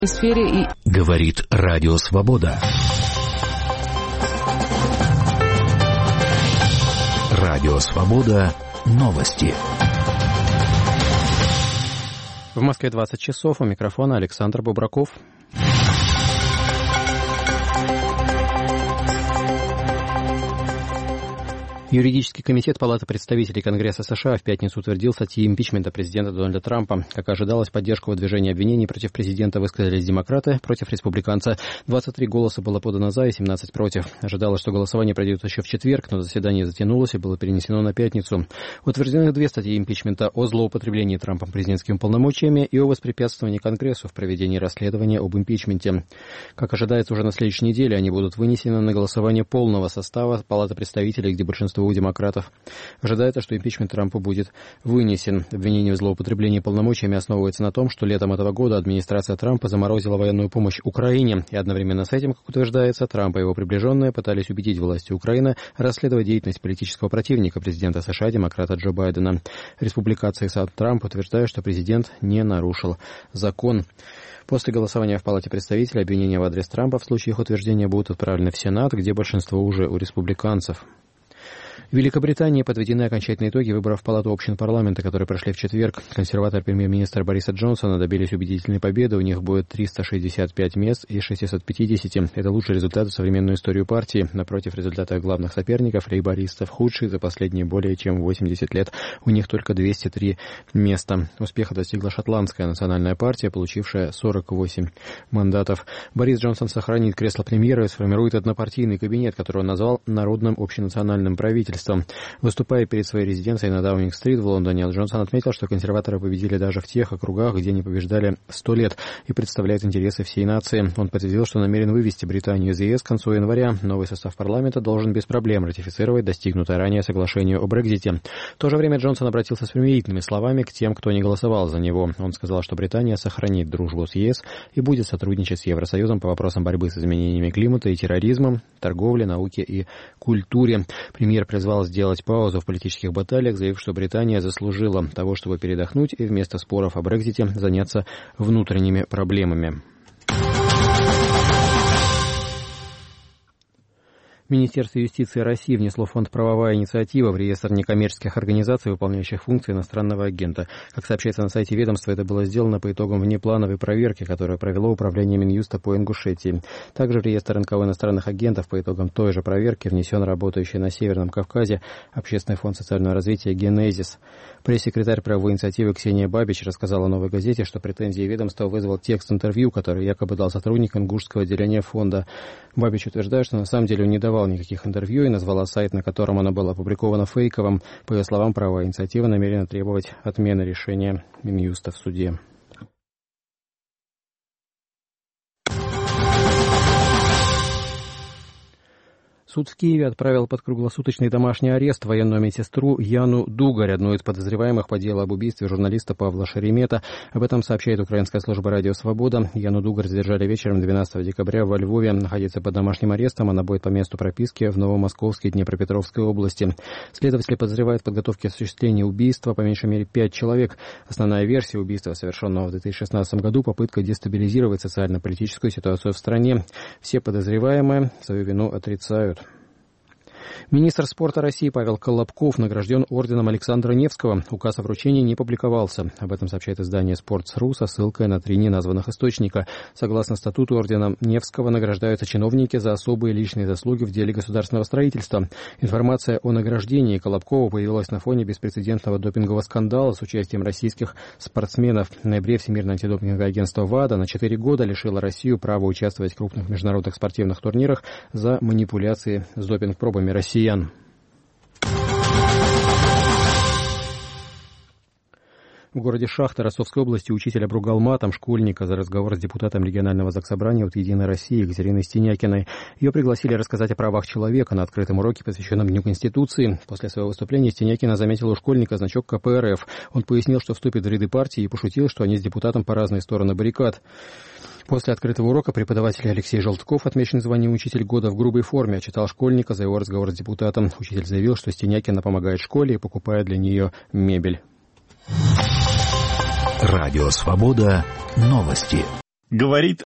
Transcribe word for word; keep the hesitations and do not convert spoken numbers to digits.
сфере и... Говорит Радио Свобода. Радио Свобода. Новости. В Москве двадцать часов. У микрофона Александр Бубраков. Юридический комитет Палаты представителей Конгресса США в пятницу утвердил статьи импичмента президента Дональда Трампа. Как и ожидалось, поддержку выдвижения обвинений против президента высказались демократы, против республиканца. двадцать три голоса было подано за и семнадцать против. Ожидалось, что голосование пройдет еще в четверг, но заседание затянулось и было перенесено на пятницу. Утверждены две статьи импичмента: о злоупотреблении Трампом президентскими полномочиями и о воспрепятствовании Конгрессу в проведении расследования об импичменте. Как ожидается, уже на следующей неделе они будут вынесены на голосование полного состава Палаты представителей, где большинство у демократов. Ожидается, что импичмент Трампа будет вынесен. Обвинение в злоупотреблении полномочиями основывается на том, что летом этого года администрация Трампа заморозила военную помощь Украине, и одновременно с этим, как утверждается, Трамп и его приближенные пытались убедить власти Украины расследовать деятельность политического противника президента США, демократа Джо Байдена. Республиканцы и сам Трамп утверждают, что президент не нарушил закон. После голосования в Палате представителей обвинения в адрес Трампа в случае их утверждения будут отправлены в Сенат, где большинство уже у республиканцев. В Великобритании подведены окончательные итоги выборов в Палату общин парламента, которые прошли в четверг. Консерваторы премьер-министра Бориса Джонсона добились убедительной победы. У них будет триста шестьдесят пять мест из шестисот пятидесяти. Это лучший результат за современную историю партии. Напротив, результаты главных соперников, лейбористов, худшие за последние более чем восемьдесят лет. У них только двести три места. Успеха достигла шотландская национальная партия, получившая сорок восемь мандатов. Борис Джонсон сохранит кресло премьера и сформирует однопартийный кабинет, который он назвал народным общенациональным правительством. Выступая перед своей резиденцией на Даунинг-стрит в Лондоне, Джонсон отметил, что консерваторы победили даже в тех округах, где не побеждали сто лет, и представляют интересы всей нации. Он подтвердил, что намерен вывести Британию из ЕС к концу января. Новый состав парламента должен без проблем ратифицировать достигнутое ранее соглашение о Брексите. В то же время Джонсон обратился с примирительными словами к тем, кто не голосовал за него. Он сказал, что Британия сохранит дружбу с ЕС и будет сотрудничать с Евросоюзом по вопросам борьбы с изменениями климата и терроризмом, торговле, науке и культуре. Премьер призвал сделать паузу в политических баталиях, заявив, что Британия заслужила того, чтобы передохнуть и вместо споров о Брексите заняться внутренними проблемами. Министерство юстиции России внесло в фонд «Правовая инициатива» в реестр некоммерческих организаций, выполняющих функции иностранного агента. Как сообщается на сайте ведомства, это было сделано по итогам внеплановой проверки, которую провело Управление Минюста по Ингушетии. Также в реестр эн ка о иностранных агентов по итогам той же проверки внесен работающий на Северном Кавказе Общественный фонд социального развития «Генезис». Пресс-секретарь правовой инициативы Ксения Бабич рассказала «Новой газете», что претензии ведомства вызвал текст интервью, который якобы дал сотрудник ингушского отделения фонда. Бабич утверждает, что на самом деле он не давал никаких интервью и назвала сайт, на котором оно было опубликовано, фейковым. По ее словам, правовая инициатива намерена требовать отмены решения Минюста в суде. Суд в Киеве отправил под круглосуточный домашний арест военную медсестру Яну Дугарь, одну из подозреваемых по делу об убийстве журналиста Павла Шеремета. Об этом сообщает украинская служба «Радио Свобода». Яну Дугарь задержали вечером двенадцатого декабря во Львове. Находится под домашним арестом. Она будет по месту прописки в Новомосковской Днепропетровской области. Следователи подозревают в подготовке осуществления убийства по меньшей мере пять человек. Основная версия убийства, совершенного в две тысячи шестнадцатом году, попытка дестабилизировать социально-политическую ситуацию в стране. Все подозреваемые свою вину отрицают. Министр спорта России Павел Колобков награжден орденом Александра Невского. Указ о вручении не публиковался. Об этом сообщает издание «Спортс.ру» со ссылкой на три неназванных источника. Согласно статуту ордена Невского награждаются чиновники за особые личные заслуги в деле государственного строительства. Информация о награждении Колобкова появилась на фоне беспрецедентного допингового скандала с участием российских спортсменов. В ноябре Всемирное антидопинговое агентство ВАДА на четыре года лишило Россию права участвовать в крупных международных спортивных турнирах за манипуляции с допинг-пробами россиян. В городе Шахта Ростовской области учитель обругал матом школьника за разговор с депутатом регионального заксобрания от «Единой России» Екатериной Стенякиной. Ее пригласили рассказать о правах человека на открытом уроке, посвященном Дню Конституции. После своего выступления Стенякина заметила у школьника значок ка пэ эр эф. Он пояснил, что вступит в ряды партии, и пошутил, что они с депутатом по разные стороны баррикад. После открытого урока преподаватель Алексей Желтков, отмеченный званием «Учитель года» в грубой форме, отчитал школьника за его разговор с депутатом. Учитель заявил, что Стенякина помогает школе и покупает для нее мебель. Радио Свобода. Новости. говорит